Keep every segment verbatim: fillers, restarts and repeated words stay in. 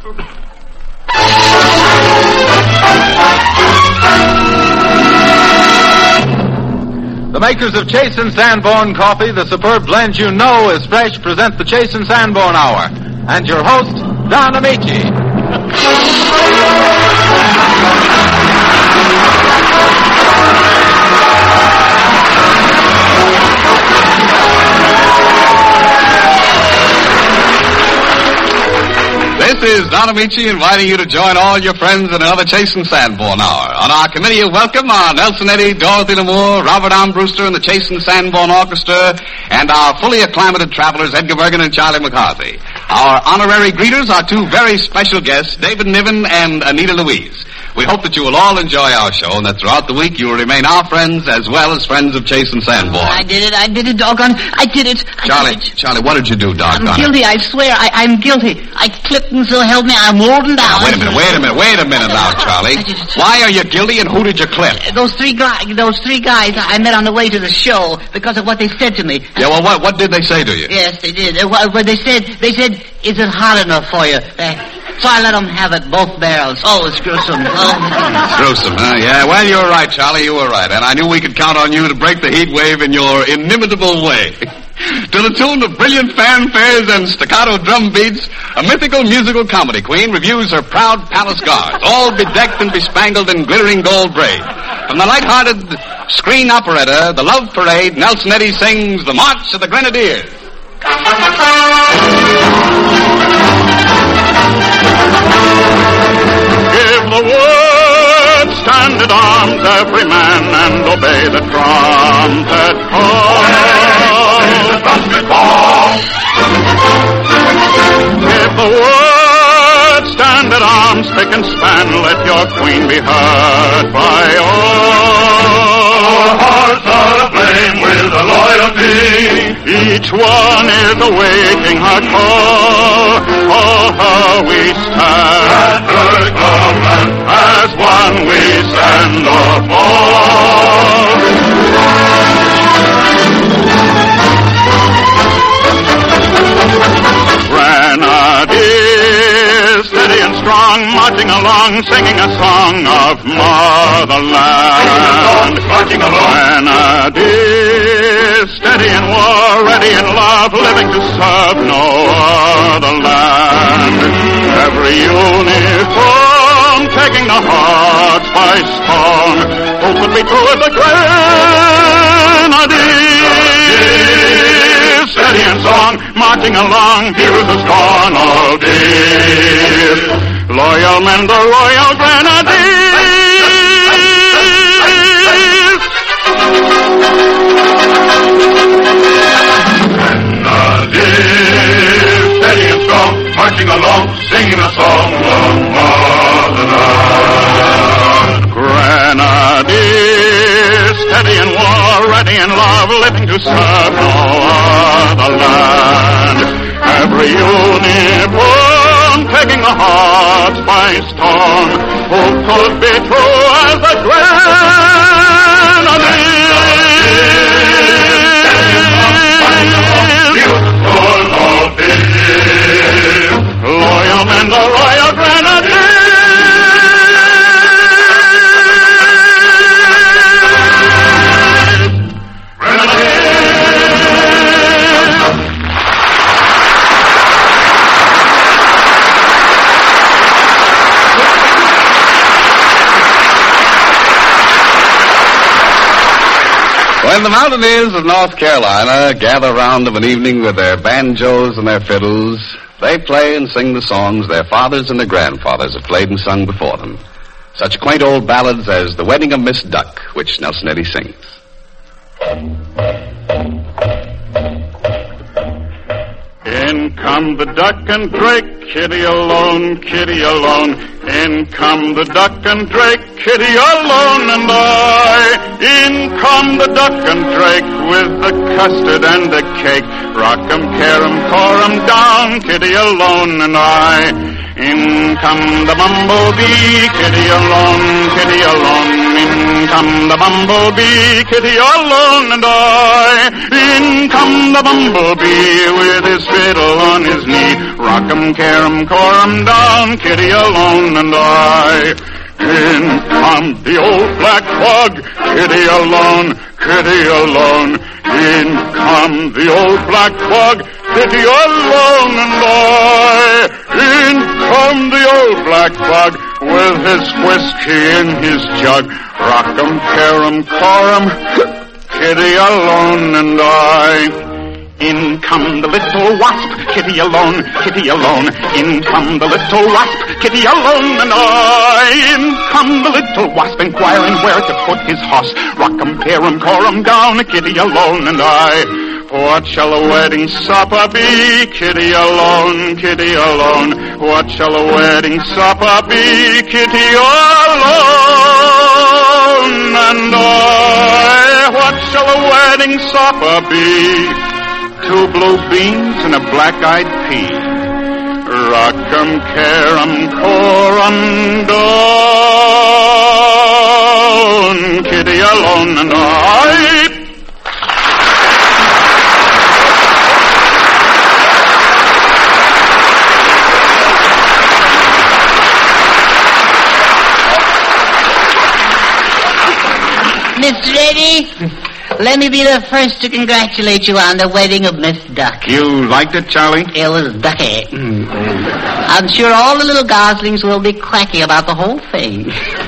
The makers of Chase and Sanborn Coffee, the superb blend you know is fresh, present the Chase and Sanborn Hour. And your host, Don Amici. This is Don Amici inviting you to join all your friends in another Chase and Sanborn Hour. On our committee of welcome are Nelson Eddy, Dorothy Lamour, Robert Armbruster, and the Chase and Sanborn Orchestra, and our fully acclimated travelers, Edgar Bergen and Charlie McCarthy. Our honorary greeters are two very special guests, David Niven and Anita Louise. We hope that you will all enjoy our show and that throughout the week you will remain our friends as well as friends of Chase and Sanborn. I did it, I did it, doggone. I did it. I Charlie, did it. Charlie, what did you do, doggone? I'm guilty, I swear. I, I'm guilty. I clipped and so help me. I'm holding down. Now, wait a minute, wait a minute, wait a minute now, Charlie. Why are you guilty and who did you clip? Those three guys, those three guys I met on the way to the show because of what they said to me. Yeah, well, what, what did they say to you? Yes, they did. Uh, What they said, they said, is it hot enough for you? Uh, so I let them have it, both barrels. Oh, it's gruesome. Oh. Gruesome, huh? Yeah, well, you were right, Charlie, you were right. And I knew we could count on you to break the heat wave in your inimitable way. To the tune of brilliant fanfares and staccato drum beats, a mythical musical comedy queen reviews her proud palace guards, all bedecked and bespangled in glittering gold braid. From the light-hearted screen operetta, The Love Parade, Nelson Eddy sings The March of the Grenadiers. Give the word, stand at arms, every man, and obey the trumpet call. The trumpet call. Give the word, stand at arms, spick and span, let your queen be heard by all. Our hearts are aflame with a loyalty. Each one is awaiting her call. For her we stand. At her command, as one we stand or fall. Grenadiers, steady and strong, marching along, singing a song of motherland. Marching along. Grenadiers, steady in war, ready in love, living to serve no other land. Every uniform taking the hearts by storm. Who could be true as the Grenadiers? Steady and song, marching along, heroes has gone all day. Loyal men, the Royal Grenadiers. Grenadiers, steady and strong, marching along, singing a song of motherland. Grenadiers, steady in war, ready in love, living to serve no other land. Every uniform taking the hearts by storm. Who could be true as the Grenadiers? Loyal men, the Royal Grenadiers. When the Mountaineers of North Carolina gather round of an evening with their banjos and their fiddles, they play and sing the songs their fathers and their grandfathers have played and sung before them. Such quaint old ballads as The Wedding of Miss Duck, which Nelson Eddy sings. In come the duck and drake, kitty alone, kitty alone. In come the duck and drake, kitty alone and I. In come the duck and drake with the custard and the cake. Rock'em, carum, corum down, kitty alone and I. In come the bumblebee, kitty alone, kitty alone. in come the bumblebee, Kitty alone and I. In come the bumblebee with his fiddle on his knee. Rock'em, carom, corum down, Kitty alone and I. In come the old black bug, Kitty alone, Kitty alone. In come the old black bug, Kitty alone and I. In come the old black bug with his whiskey in his jug. Rock'em, carom, corum, Kitty alone and I. In come the little wasp, Kitty alone, Kitty alone. In come the little wasp, Kitty alone and I. In come the little wasp, inquiring where to put his hoss. Rock'em, carom, corum down, Kitty alone and I. What shall a wedding supper be, Kitty alone, Kitty alone? What shall a wedding supper be, Kitty alone and I? What shall a wedding supper be? Two blue beans and a black-eyed pea. Rock'em, carom, corum down, Kitty alone and I. Mister Reddy, let me be the first to congratulate you on the wedding of Miss Duck. You liked it, Charlie? It was ducky. Mm. I'm sure all the little goslings will be quacking about the whole thing.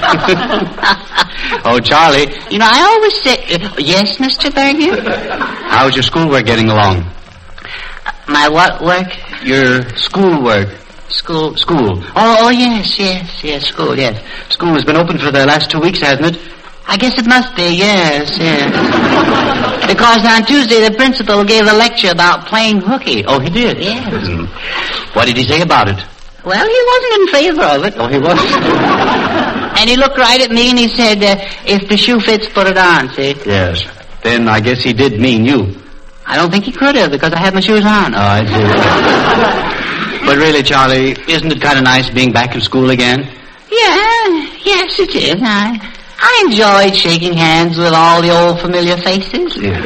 Oh, Charlie. You know, I always say... Uh, yes, Mister Berger? How's your schoolwork getting along? My what work? Your schoolwork. School, school. Oh, oh, yes, yes, yes, school, yes. School has been open for the last two weeks, hasn't it? I guess it must be, yes, yes. Because on Tuesday the principal gave a lecture about playing hooky. Oh, he did? Yes. Mm. What did he say about it? Well, he wasn't in favor of it. Oh, he wasn't? And he looked right at me and he said, uh, if the shoe fits, put it on, see? Yes. Then I guess he did mean you. I don't think he could have because I had my shoes on. Oh, I see. But really, Charlie, isn't it kind of nice being back in school again? Yeah, yes, it is. I... I enjoyed shaking hands with all the old familiar faces. Yeah.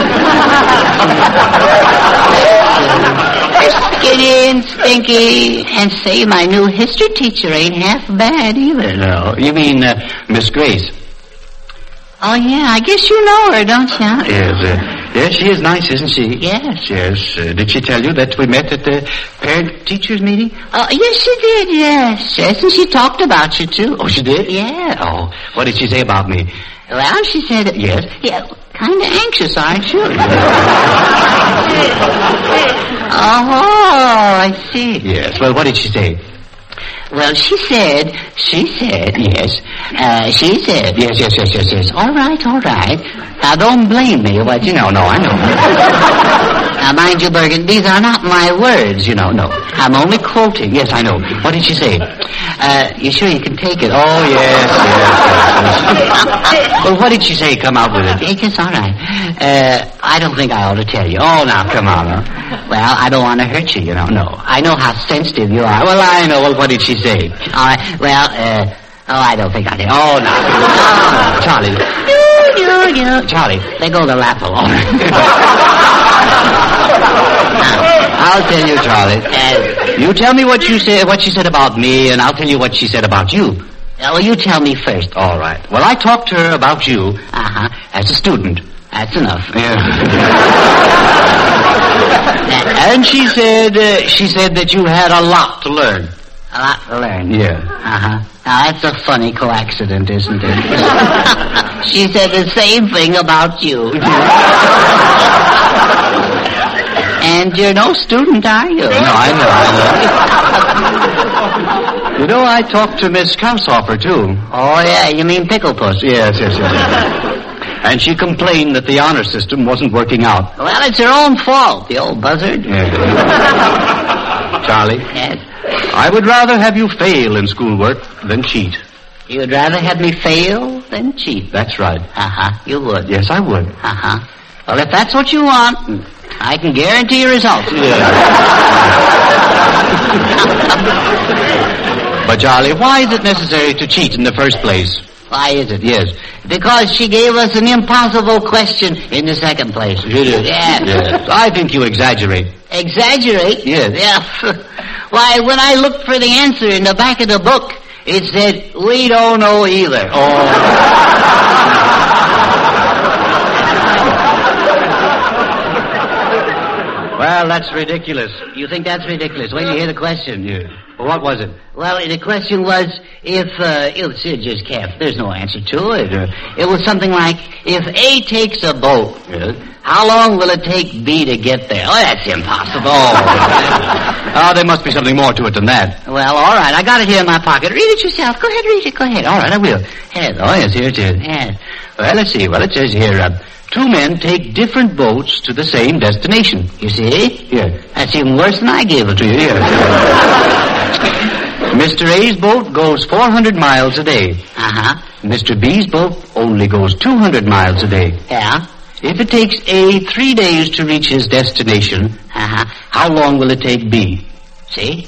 Skinny and stinky, and say my new history teacher ain't half bad either. No, you mean uh, Miss Grace? Oh, yeah, I guess you know her, don't you? Yes, uh, yes, she is nice, isn't she? Yes. Yes. Uh, did she tell you that we met at the parent-teachers meeting? Oh, yes, she did, yes. Yes, and she talked about you, too. Oh, she did? Yeah. Oh, what did she say about me? Well, she said... Yes? Yeah, kind of anxious, aren't you? Oh, I see. Yes, well, what did she say? Well, she said, she said, yes, uh, she said, yes, yes, yes, yes, yes. All right, all right. Now, don't blame me, but, you know, no, I know. Now, mind you, Bergen, these are not my words, you know, no. I'm only quoting. Yes, I know. What did she say? Uh, you sure you can take it? Oh, yes, yes, yes. Well, what did she say? Come out with it. It's all right. Uh, I don't think I ought to tell you. Oh, now, come on. Huh? Well, I don't want to hurt you, you know, no. I know how sensitive you are. Well, I know. Well, what did she say? All right, well, uh, oh, I don't think I did. Oh, no. Oh, Charlie. You, you, you. Charlie. Let go of the lap alone. I'll tell you, Charlie. Uh, you tell me what you said, what she said about me, and I'll tell you what she said about you. Well, you tell me first. All right. Well, I talked to her about you. Uh-huh. As a student. That's enough. Yeah. And she said, uh, she said that you had a lot to learn. A lot to learn. Yeah. Uh-huh. Now, that's a funny coincidence, isn't it? She said the same thing about you. And you're no student, are you? No, I know, I know. You know, I talked to Miss Kraushoffer, too. Oh, yeah, you mean Picklepuss? Yes, yes, yes. And she complained that the honor system wasn't working out. Well, it's her own fault, the old buzzard. Yes. Charlie? Yes? I would rather have you fail in schoolwork than cheat. You'd rather have me fail than cheat? That's right. Uh-huh, you would. Yes, I would. Uh-huh. Well, if that's what you want, I can guarantee your results. Yeah. But, Charlie, why is it necessary to cheat in the first place? Why is it? Yes. Because she gave us an impossible question in the second place. She did? Yeah. Yes. I think you exaggerate. Exaggerate? Yes. Yeah. Why, when I looked for the answer in the back of the book, it said, we don't know either. Oh. Well, that's ridiculous. You think that's ridiculous? Wait till you hear the question. Yeah. Well, what was it? Well, the question was, if, uh, it was just kept. There's no answer to it. Or it was something like, if A takes a boat, Yes. how long will it take B to get there? Oh, that's impossible. Oh, there must be something more to it than that. Well, all right. I got it here in my pocket. Read it yourself. Go ahead, read it. Go ahead. All right, I will. Yes. Oh, yes, here it is. Yes. Well, let's see. Well, it says here, uh, two men take different boats to the same destination. You see? Here. That's even worse than I gave it to you. Here. Mister A's boat goes four hundred miles a day. Uh-huh. Mister B's boat only goes two hundred miles a day. Yeah. If it takes A three days to reach his destination, Uh-huh. how long will it take B? See?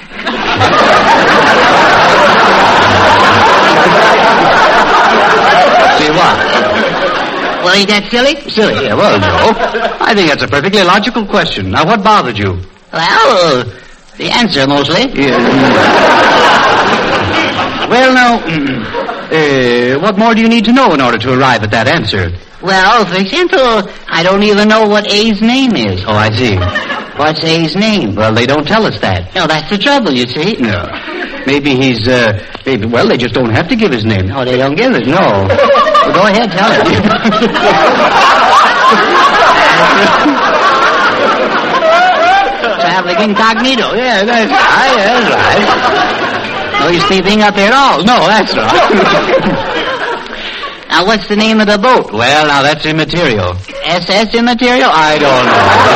See what? Well, ain't that silly? Silly. Yeah, well, no. I think that's a perfectly logical question. Now, what bothered you? Well, the answer mostly. Yeah. Well, now, uh, what more do you need to know in order to arrive at that answer? Well, for example, I don't even know what A's name is. Oh, I see. What's A's name? Well, they don't tell us that. No, that's the trouble, you see. No. Maybe he's, uh, maybe, well, they just don't have to give his name. Oh, they don't give it? No. Well, go ahead, tell it. Traveling incognito. Yeah, that's right, that's right. No, he's sleeping up here at all. No, that's right. Now, what's the name of the boat? Well, now, that's immaterial. S S immaterial? I don't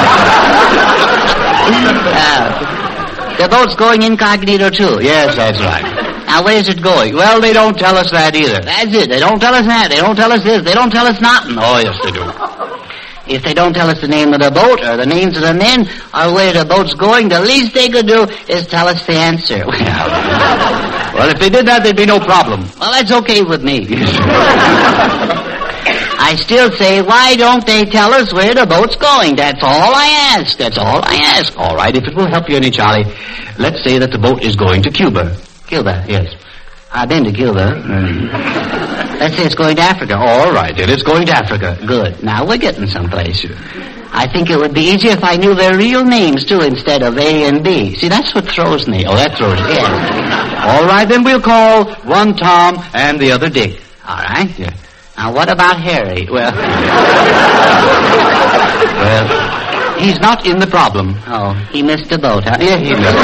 know. uh, the boat's going incognito, too. Yes, that's right. Now, where's it going? Well, they don't tell us that either. That's it. They don't tell us that. They don't tell us this. They don't tell us nothing. Oh, yes, they do. If they don't tell us the name of the boat or the names of the men or where the boat's going, the least they could do is tell us the answer. Well, if they did that, there'd be no problem. Well, that's okay with me. I still say, why don't they tell us where the boat's going? That's all I ask. That's all I ask. All right, if it will help you any, Charlie, let's say that the boat is going to Cuba. Cuba? Yes. I've been to Cuba. Mm. Let's say it's going to Africa. All right, then it's going to Africa. Good. Now we're getting someplace. I think it would be easier if I knew their real names, too, instead of A and B. See, that's what throws me. Oh, that throws me. Yeah. All right, then we'll call one Tom and the other Dick. All right. Yeah. Now, what about Harry? Well, well, he's not in the problem. Oh, he missed the boat, huh? Yeah, he missed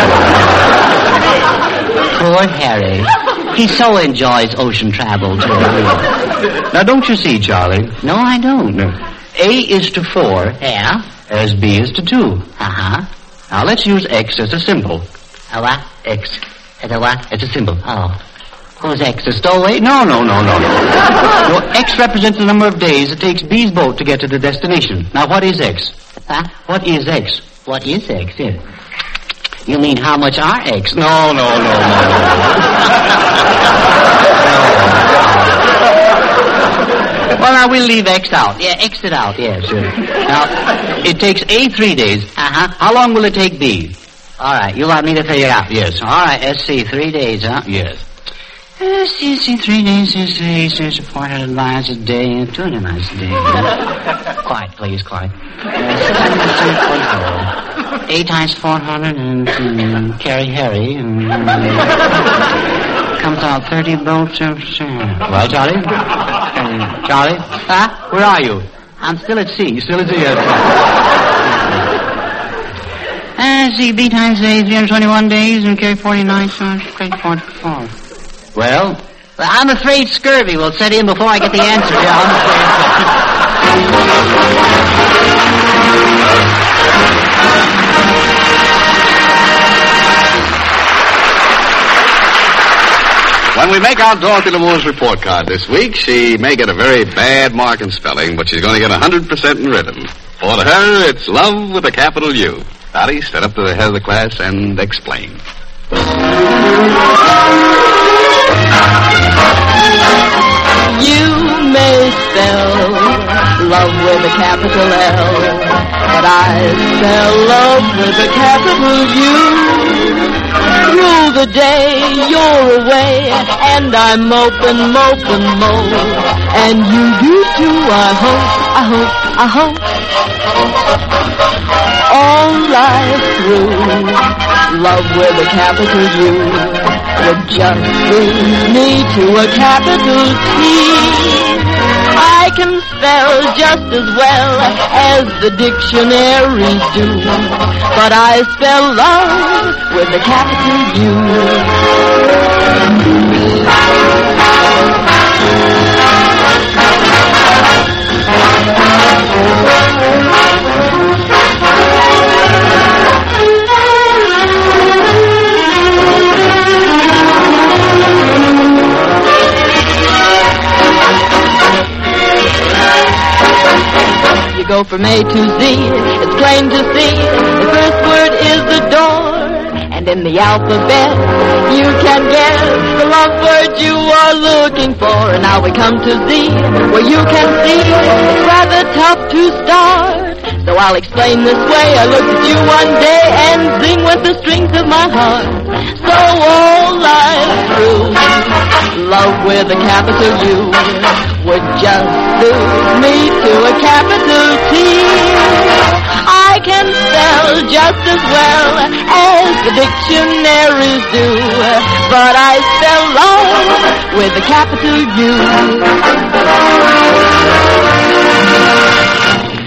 it. Poor Harry. He so enjoys ocean travel, too. Now, don't you see, Charlie? No, I don't. No. A is to four. Yeah? As B is to two. Uh-huh. Now, let's use X as a symbol. A what? X. As a what? It's a symbol. Oh. Who's X? A stowaway? No, no, no, no. No, X represents the number of days it takes B's boat to get to the destination. Now, what is X? Huh? What is X? What is X? Yeah. You mean how much are X? No, no, no, no, no. Well, now, we'll leave X out. Yeah, X it out. Yeah, sure. Now, it takes A three days. Uh-huh. How long will it take B? All right, you want me to figure it out? Yes. All right, let's see, three days, huh? Yes. Let's see, let's see, three days, let's see, it's four hundred miles a day, two hundred miles a day. Quiet, please, quiet. Uh, Eight times four hundred and um, carry Harry, and um, comes out thirty boats of... Well, Charlie? Uh, Charlie? huh? Where are you? I'm still at sea. You still at sea? Uh, see, B times A, three hundred twenty-one days, and carry forty-nine, so straight forty-four. Well? Well, I'm afraid scurvy will set in before I get the answer. Yeah, I'm afraid. When we make out Dorothy Lamour's report card this week, she may get a very bad mark in spelling, but she's going to get one hundred percent in rhythm. For to her, it's love with a capital U. Dottie, step up to the head of the class and explain. spell love with a capital L, but I spell love with a capital U. Through the day you're away, and I'm moping, moping, mope, and you, you too, I hope, I hope, I hope. All life through, love with a capital U would just bring me to a capital T. I can spell just as well as the dictionaries do, but I spell love with a capital U. Go from A to Z, it's plain to see. The first word is the door, and in the alphabet you can guess the love word you are looking for. And now we come to Z, where you can see it's rather tough to start. So I'll explain this way. I looked at you one day and zing with the strings of my heart. So all life through, love with a capital U would just lose me to a capital T. I can spell just as well as the dictionaries do, but I spell love with a capital U.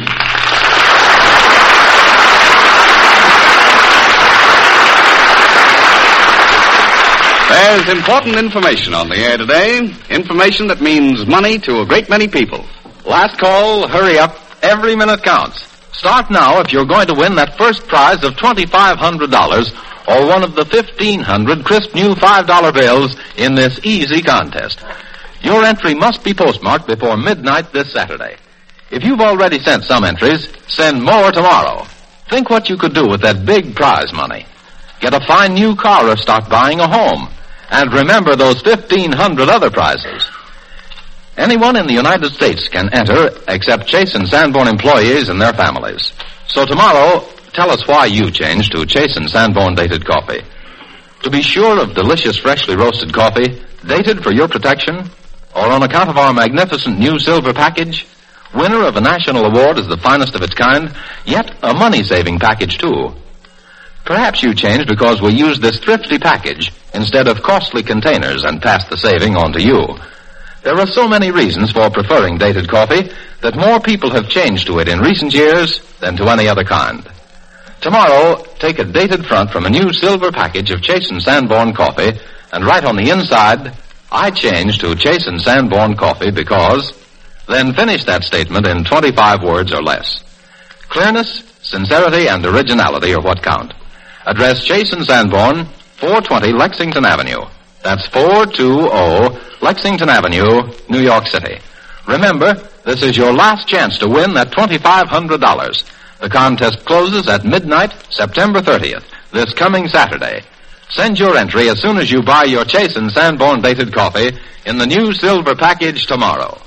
There's important information on the air today. Information that means money to a great many people. Last call, hurry up. Every minute counts. Start now if you're going to win that first prize of twenty-five hundred dollars or one of the fifteen hundred crisp new five dollar bills in this easy contest. Your entry must be postmarked before midnight this Saturday. If you've already sent some entries, send more tomorrow. Think what you could do with that big prize money. Get a fine new car or start buying a home. And remember those fifteen hundred other prizes. Anyone in the United States can enter except Chase and Sanborn employees and their families. So tomorrow, tell us why you changed to Chase and Sanborn dated coffee. To be sure of delicious freshly roasted coffee, dated for your protection, or on account of our magnificent new silver package, winner of a national award as the finest of its kind, yet a money-saving package too. Perhaps you changed because we used this thrifty package instead of costly containers and passed the saving on to you. There are so many reasons for preferring dated coffee that more people have changed to it in recent years than to any other kind. Tomorrow, take a dated front from a new silver package of Chase and Sanborn coffee and write on the inside, I changed to Chase and Sanborn coffee because... Then finish that statement in twenty-five words or less. Clearness, sincerity, and originality are what count. Address Chase and Sanborn, four twenty Lexington Avenue. That's four twenty Lexington Avenue, New York City. Remember, this is your last chance to win that twenty-five hundred dollars. The contest closes at midnight, September thirtieth, this coming Saturday. Send your entry as soon as you buy your Chase and Sanborn dated coffee in the new silver package tomorrow.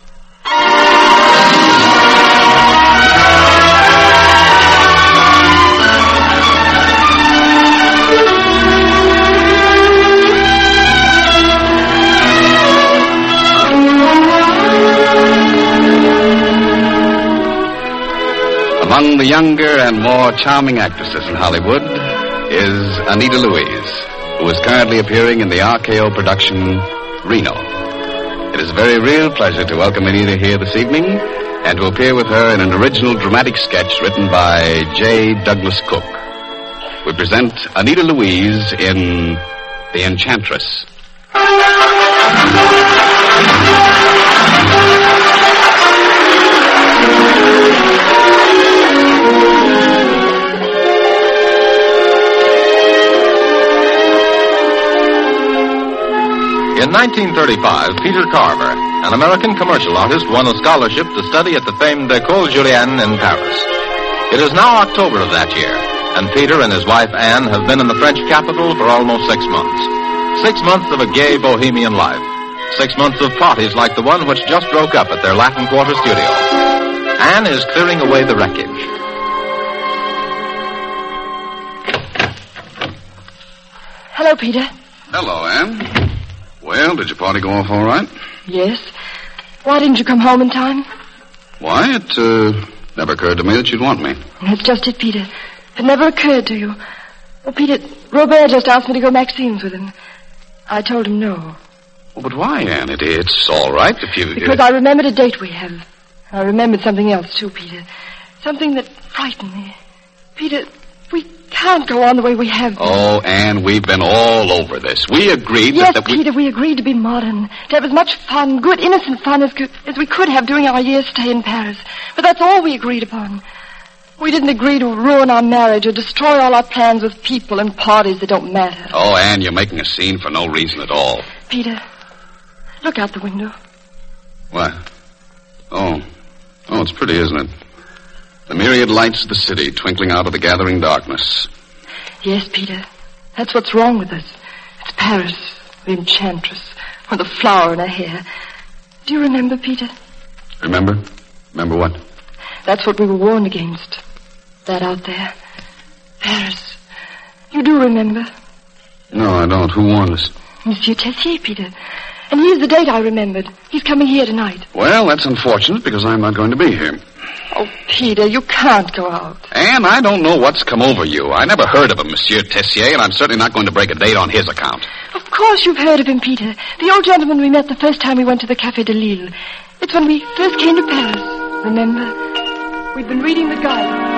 Among the younger and more charming actresses in Hollywood is Anita Louise, who is currently appearing in the R K O production Reno. It is a very real pleasure to welcome Anita here this evening and to appear with her in an original dramatic sketch written by J. Douglas Cook. We present Anita Louise in The Enchantress. In nineteen thirty-five, Peter Carver, an American commercial artist, won a scholarship to study at the famed École Julienne in Paris. It is now October of that year, and Peter and his wife Anne have been in the French capital for almost six months. Six months of a gay bohemian life. six months of parties like the one which just broke up at their Latin Quarter studio. Anne is clearing away the wreckage. Hello, Peter. Hello, Anne. Well, did your party go off all right? Yes. Why didn't you come home in time? Why, it uh, never occurred to me that you'd want me. That's just it, Peter. It never occurred to you. Oh, Peter, Robert just asked me to go Maxine's with him. I told him no. Oh, but why, Anne? It, it's all right if you... Because I remembered a date we have. I remembered something else, too, Peter. Something that frightened me. Peter, we can't go on the way we have been. Oh, Anne, we've been all over this. We agreed yes, that... Yes, Peter, we... we agreed to be modern. To have as much fun, good, innocent fun as, could, as we could have during our year's stay in Paris. But that's all we agreed upon. We didn't agree to ruin our marriage or destroy all our plans with people and parties that don't matter. Oh, Anne, you're making a scene for no reason at all. Peter, look out the window. What? Oh. Oh, it's pretty, isn't it? The myriad lights of the city twinkling out of the gathering darkness. Yes, Peter. That's what's wrong with us. It's Paris, the enchantress, with the flower in her hair. Do you remember, Peter? Remember? Remember what? That's what we were warned against. That out there. Paris. You do remember? No, I don't. Who warned us? Monsieur Tessier, Peter. And here's the date I remembered. He's coming here tonight. Well, that's unfortunate because I'm not going to be here. Oh, Peter, you can't go out. Anne, I don't know what's come over you. I never heard of a Monsieur Tessier, and I'm certainly not going to break a date on his account. Of course you've heard of him, Peter. The old gentleman we met the first time we went to the Café de Lille. It's when we first came to Paris. Remember? We've been reading the guide.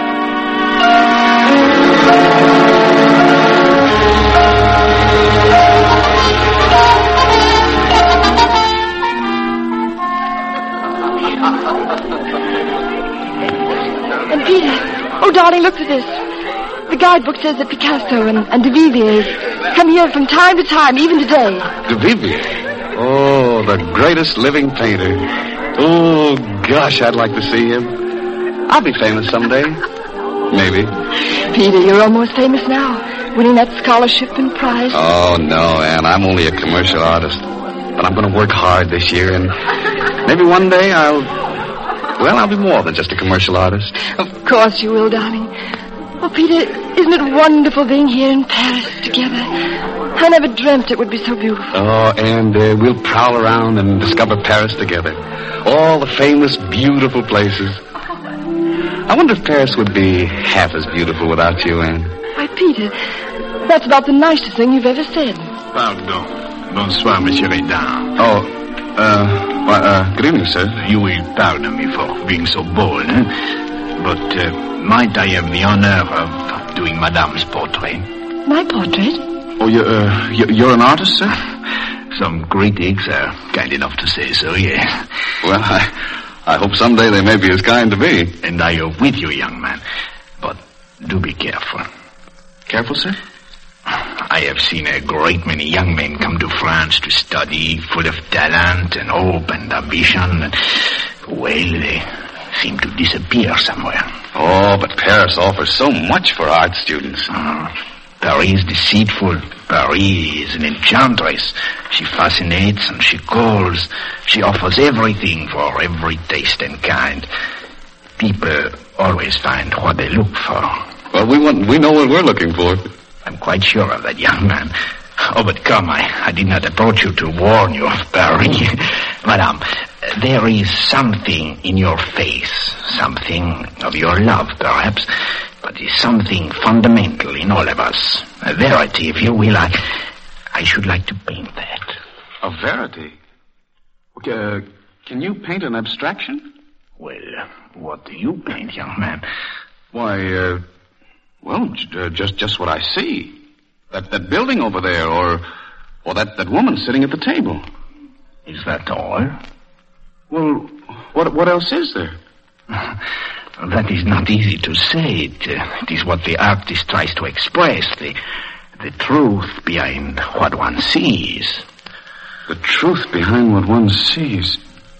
And Peter, oh, darling, look at this. The guidebook says that Picasso and, and Duvivier come here from time to time, even today. Duvivier? Oh, the greatest living painter. Oh, gosh, I'd like to see him. I'll be famous someday. Maybe. Peter, you're almost famous now, winning that scholarship and prize. Oh, no, Anne, I'm only a commercial artist. But I'm going to work hard this year, and maybe one day I'll... Well, I'll be more than just a commercial artist. Of course you will, darling. Oh, Peter, isn't it wonderful being here in Paris together? I never dreamt it would be so beautiful. Oh, and uh, we'll prowl around and discover Paris together. All the famous, beautiful places. I wonder if Paris would be half as beautiful without you, Anne. Why, Peter, that's about the nicest thing you've ever said. Pardon. Bonsoir, Monsieur Redin. Oh, uh, well, uh, good evening, sir. You will pardon me for being so bold, eh? But uh, might I have the honor of doing Madame's portrait? My portrait? Oh, you're, uh, you're an artist, sir? Some critics are kind enough to say so, yes. Well, I... I hope someday they may be as kind to me. And I are with you, young man. But do be careful. Careful, sir? I have seen a great many young men come to France to study, full of talent and hope and ambition. And, well, they seem to disappear somewhere. Oh, but Paris offers so much for art students. Uh, Paris is deceitful. Paris is an enchantress. She fascinates and she calls. She offers everything for every taste and kind. People always find what they look for. Well, we want, we know what we're looking for. I'm quite sure of that, young man. Oh, but come, I, I did not approach you to warn you of Paris. Madame, there is something in your face, something of your love, perhaps, but is something fundamental in all of us. A verity, if you will. I, I should like to paint that. A verity? Uh, can you paint an abstraction? Well, what do you paint, young man? Why, uh, well, uh, just just what I see. That that building over there, or or that, that woman sitting at the table. Is that all? Well, what what else is there? That is not easy to say. It, uh, it is what the artist tries to express, the, the truth behind what one sees. The truth behind what one sees.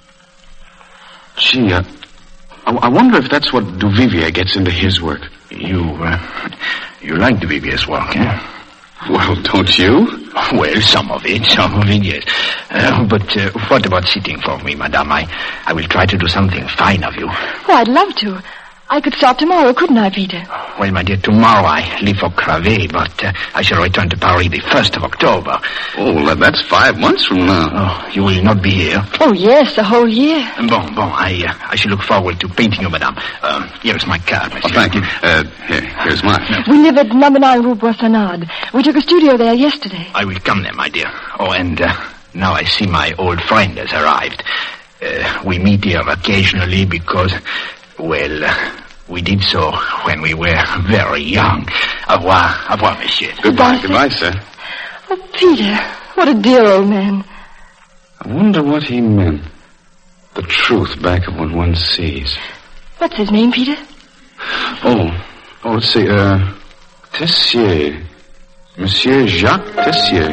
Gee, uh, I, I wonder if that's what Duvivier gets into his work. You, uh, you like Duvivier's work, eh? Well, don't you? Well, some of it, some of it, yes. Uh, but uh, what about sitting for me, madame? I, I will try to do something fine of you. Oh, I'd love to. I could start tomorrow, couldn't I, Peter? Well, my dear, tomorrow I leave for Cravé, but uh, I shall return to Paris the first of October. Oh, that's five months from now. Oh, you will not be here. Oh, yes, the whole year. Bon, bon, I uh, I shall look forward to painting you, madame. Um, here is my card, monsieur. Oh, thank you. Uh, here, here's mine. We live at number nine Rue Boissonade. We took a studio there yesterday. I will come there, my dear. Oh, and uh, now I see my old friend has arrived. Uh, we meet here occasionally because, well... Uh, We did so when we were very young. Au revoir, au revoir, monsieur. Goodbye, goodbye, sir. Oh, Peter, what a dear old man. I wonder what he meant. The truth back of what one sees. What's his name, Peter? Oh, oh, let's see, uh, Tessier. Monsieur Jacques Tessier.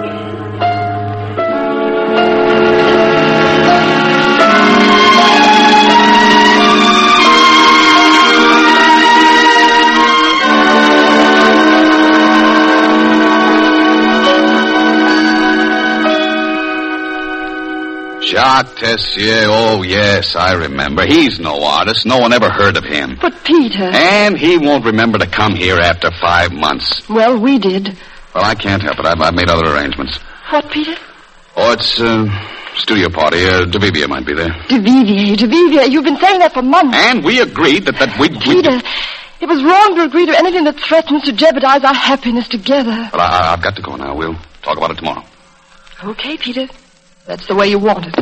Jacques Tessier, oh, yes, I remember. He's no artist. No one ever heard of him. But, Peter... And he won't remember to come here after five months. Well, we did. Well, I can't help it. I've, I've made other arrangements. What, Peter? Oh, it's a uh, studio party. Uh, De Vivier might be there. De Vivier, De Vivier. You've been saying that for months. And we agreed that, that we'd... Peter, we'd... it was wrong to agree to anything that threatens to jeopardize our happiness together. Well, I, I've got to go now. We'll talk about it tomorrow. Okay, Peter. That's the way you want it.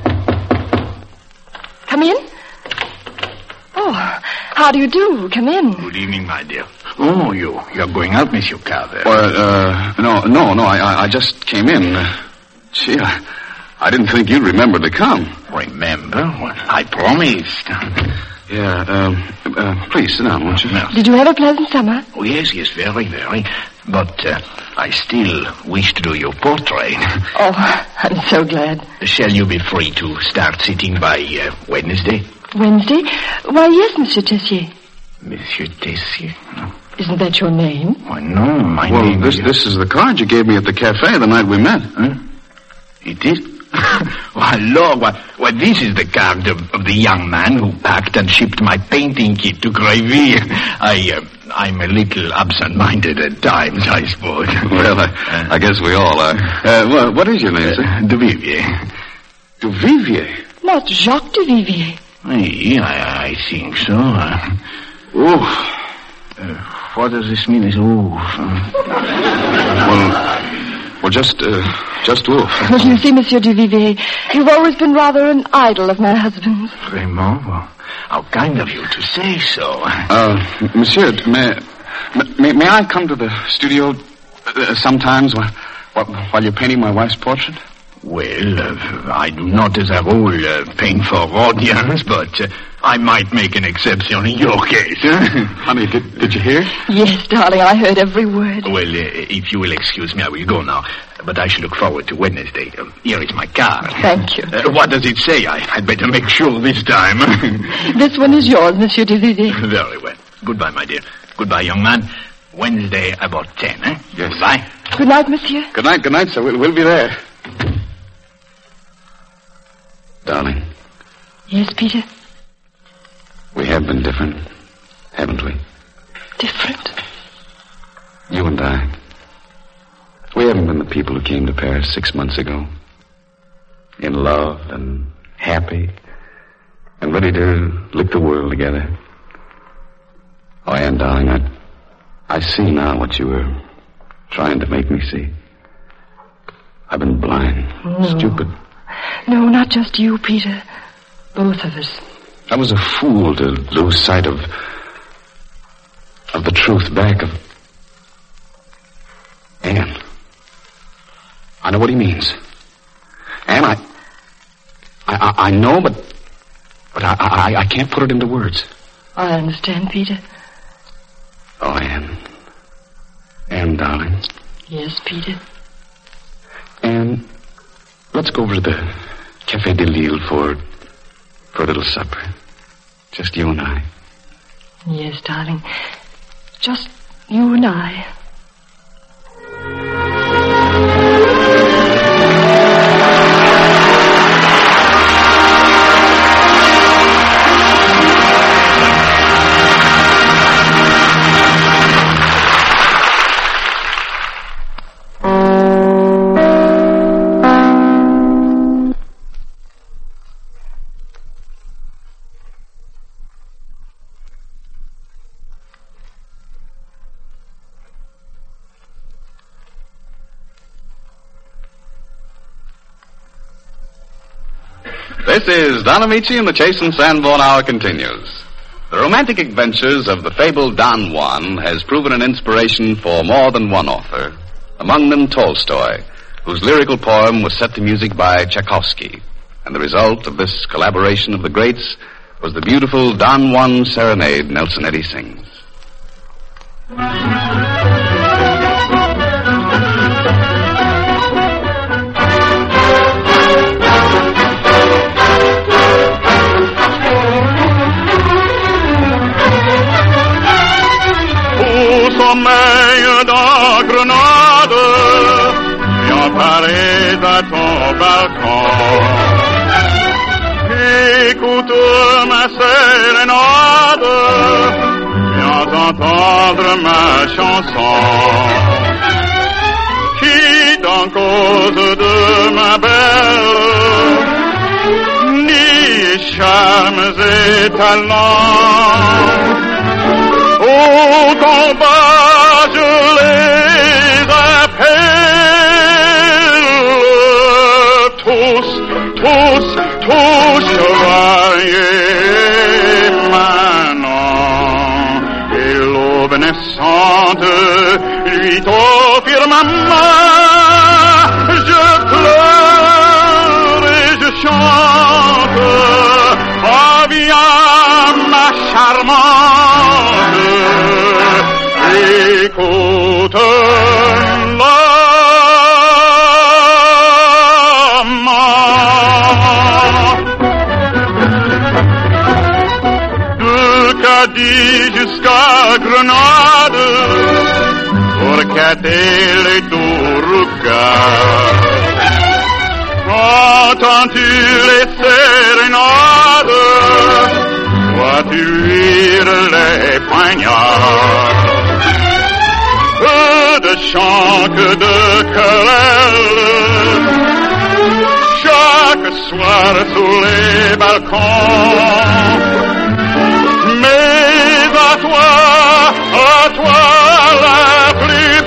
Come in. Oh, how do you do? Come in. Good evening, my dear. Oh, you, you're going out, Monsieur Carver. Well, uh, no, no, no, I, I just came in. Uh, gee, I, I didn't think you'd remember to come. Remember? Well, I promised. Yeah, um, uh, please sit down, won't you? No. Did you have a pleasant summer? Oh, yes, yes, very, very. But uh, I still wish to do your portrait. Oh, I'm so glad. Shall you be free to start sitting by uh, Wednesday? Wednesday? Why, yes, Monsieur Tessier. Monsieur Tessier? No. Isn't that your name? Why, no, my well, name this, is... this is the card you gave me at the cafe the night we met. Huh? It is? Why, Lord, why, why, this is the card of, of the young man who packed and shipped my painting kit to Grévy. I, uh, I'm a little absent-minded at times, I suppose. Well, I, uh, I guess we all are. Uh, well, what is your name, sir? Uh, De Vivier. De Vivier? Not Jacques de Vivier. Hey, I, I think so. Uh, oh. Uh, what does this mean? Is oh. Uh, well, well, just, uh, just oof. Well, you see, Monsieur de Vivier, you've always been rather an idol of my husband's. Vraiment? Well, how kind of you to say so. Uh, Monsieur, may, may, may I come to the studio uh, sometimes while, while, while you're painting my wife's portrait? Well, uh, I do not as a rule uh, paint for audience, but uh, I might make an exception in your case. Honey, did, did you hear? Yes, darling, I heard every word. Well, uh, if you will excuse me, I will go now. But I shall look forward to Wednesday. Uh, here is my card. Thank you. Uh, what does it say? I, I'd better make sure this time. This one is yours, Monsieur de Vivier. Very well. Goodbye, my dear. Goodbye, young man. Wednesday about ten, eh? Yes. Goodbye. Good night, Monsieur. Good night, good night, sir. We'll, we'll be there. Darling. Yes, Peter? We have been different, haven't we? Different? You and I. We haven't been the people who came to Paris six months ago. In love and happy and ready to lick the world together. Oh, Anne, darling, I, I see now what you were trying to make me see. I've been blind, no. stupid. No, not just you, Peter. Both of us. I was a fool to lose sight of... of the truth back of... Anne. I know what he means. Anne, I... I, I, I know, but... But I, I, I can't put it into words. I understand, Peter. Oh, Anne. Anne, darling. Yes, Peter. Anne... Let's go over to the Café de Lille for, for a little supper. Just you and I. Yes, darling. Just you and I. This is Don Amici, and the Chase and Sanborn Hour continues. The romantic adventures of the fabled Don Juan has proven an inspiration for more than one author, among them Tolstoy, whose lyrical poem was set to music by Tchaikovsky. And the result of this collaboration of the greats was the beautiful Don Juan serenade Nelson Eddy sings. Sommeil dans Grenade, viens parer à ton balcon. Écoute ma sérénade, viens entendre ma chanson. Quitte en cause de ma belle, ni charmes et talents. Au combat je les appelle, tous, tous, tous chevaliers manants, et l'aube naissante lui t'offre ma main. Je pleure et je chante, oh viens ma charmante. Écoute l'amant. De Cadiz jusqu'à Grenade, pour capter les doux regards. Entends-tu les sérénades? Vois-tu huir les poignards? Peu de chants que de querelles, chaque soir sous les balcons. Mais à toi, à toi la plus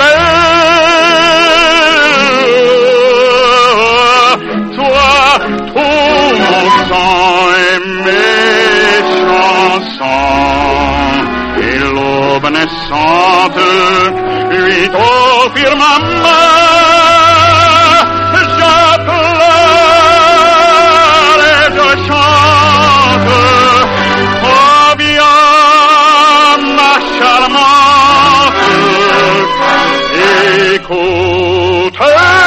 belle, toi tout mon sang et mes chansons, et l'aube naissante lui t'offre ma main. Je pleure et je chante, oh bien ma charmante, écoute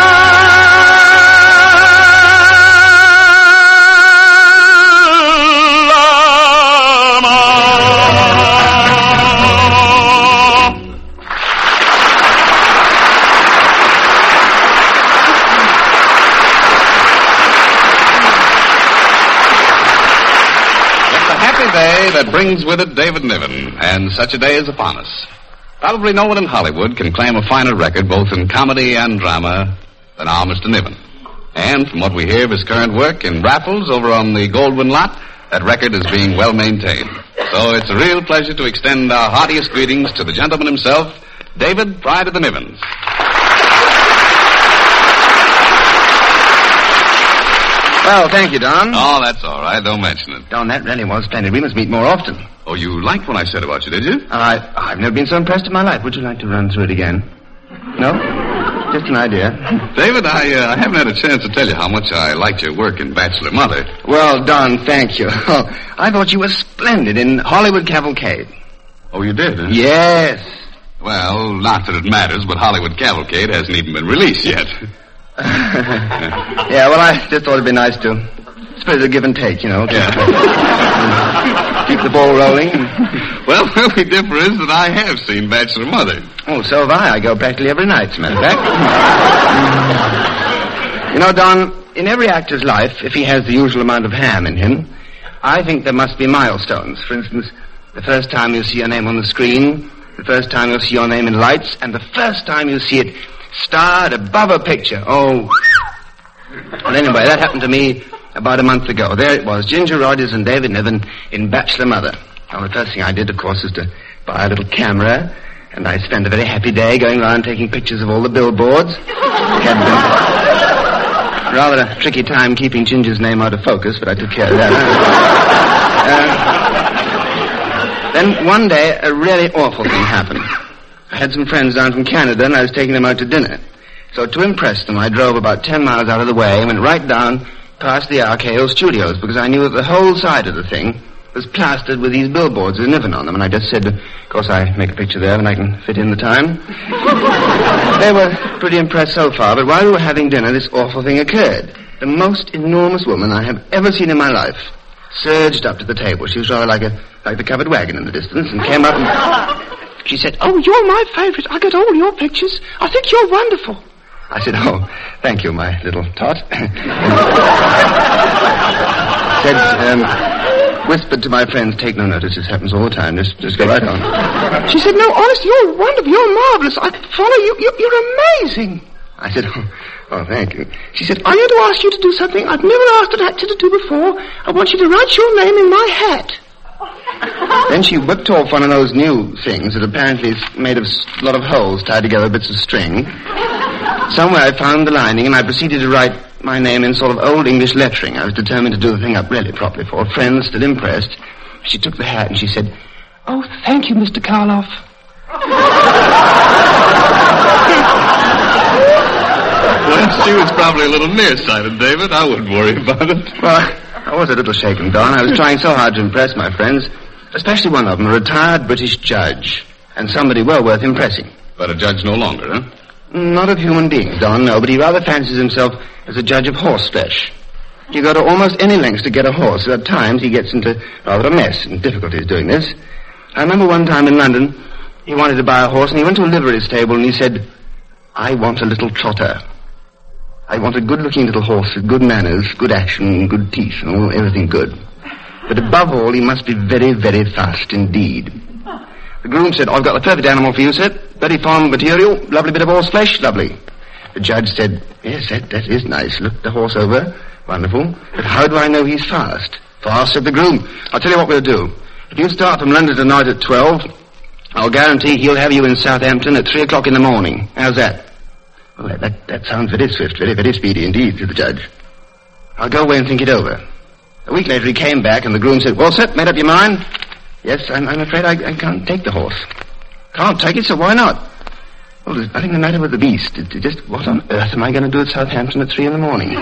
that brings with it David Niven, and such a day is upon us. Probably no one in Hollywood can claim a finer record both in comedy and drama than our Mister Niven. And from what we hear of his current work in Raffles over on the Goldwyn lot, that record is being well maintained. So it's a real pleasure to extend our heartiest greetings to the gentleman himself, David Pride of the Nivens. Well, thank you, Don. Oh, that's all right. Don't mention it. Don, that really was splendid. We must meet more often. Oh, you liked what I said about you, did you? I, I've never been so impressed in my life. Would you like to run through it again? No? Just an idea. David, I, uh, I haven't had a chance to tell you how much I liked your work in Bachelor Mother. Well, Don, thank you. I thought you were splendid in Hollywood Cavalcade. Oh, you did, huh? Yes. Well, not that it matters, but Hollywood Cavalcade hasn't even been released yet. Yeah, well, I just thought it'd be nice to spread a give and take, you know. Keep, Yeah. the, ball, keep the ball rolling. Well, the only difference is that I have seen Bachelor Mother. Oh, so have I. I go practically every night, as a matter of fact. You know, Don, in every actor's life, if he has the usual amount of ham in him, I think there must be milestones. For instance, the first time you see your name on the screen, the first time you see your name in lights, and the first time you see it starred above a picture. Oh. Well, anyway, that happened to me about a month ago. There it was, Ginger Rogers and David Niven in Bachelor Mother. Well, the first thing I did, of course, was to buy a little camera, and I spent a very happy day going around taking pictures of all the billboards. Had, uh, Rather a tricky time keeping Ginger's name out of focus, but I took care of that. uh, then one day, a really awful thing happened. I had some friends down from Canada, and I was taking them out to dinner. So to impress them, I drove about ten miles out of the way and went right down past the R K O studios, because I knew that the whole side of the thing was plastered with these billboards with Niven on them, and I just said, of course, I make a picture there and I can fit in the time. They were pretty impressed so far, but while we were having dinner, this awful thing occurred. The most enormous woman I have ever seen in my life surged up to the table. She was rather like a like the covered wagon in the distance, and came up and she said, "Oh, you're my favorite. I get all your pictures. I think you're wonderful." I said, "Oh, thank you, my little tot." Said, um, whispered to my friends, "Take no notice. This happens all the time. Just, just go right on." She said, "No, honestly, you're wonderful. You're marvelous. I follow you. You're, you're amazing." I said, oh, "Oh, thank you." She said, "I'm going to ask you to do something I've never asked an actor to do before. I want you to write your name in my hat." Then she whipped off one of those new things that apparently is made of a lot of holes tied together with bits of string. Somewhere I found the lining, and I proceeded to write my name in sort of old English lettering. I was determined to do the thing up really properly for her. Friends still impressed. She took the hat and she said, "Oh, thank you, Mister Karloff." Well, she was probably a little nearsighted, David. I wouldn't worry about it. Well, I was a little shaken, Don. I was trying so hard to impress my friends, especially one of them, a retired British judge, and somebody well worth impressing. But a judge no longer, huh? Not of human beings, Don, no, but he rather fancies himself as a judge of horseflesh. You go to almost any lengths to get a horse, so at times he gets into rather a mess and difficulties doing this. I remember one time in London, he wanted to buy a horse, and he went to a livery stable, and he said, "I want a little trotter. I want a good-looking little horse with good manners, good action, good teeth, and all, everything good. But above all, he must be very, very fast indeed." The groom said, "I've got the perfect animal for you, sir. Very fine material, lovely bit of horse flesh, lovely." The judge said, "Yes, that, that is nice." Looked the horse over. Wonderful. "But how do I know he's fast?" "Fast," said the groom. "I'll tell you what we'll do. If you start from London tonight at twelve, I'll guarantee he'll have you in Southampton at three o'clock in the morning. How's that?" "Well, that, that, that sounds very swift, very, very speedy indeed," said the judge. "I'll go away and think it over." A week later he came back, and the groom said, "Well, sir, made up your mind?" "Yes, I'm, I'm afraid I, I can't take the horse." "Can't take it, so why not?" "Well, there's nothing the matter with the beast. It, it just, what on earth am I going to do at Southampton at three in the morning?"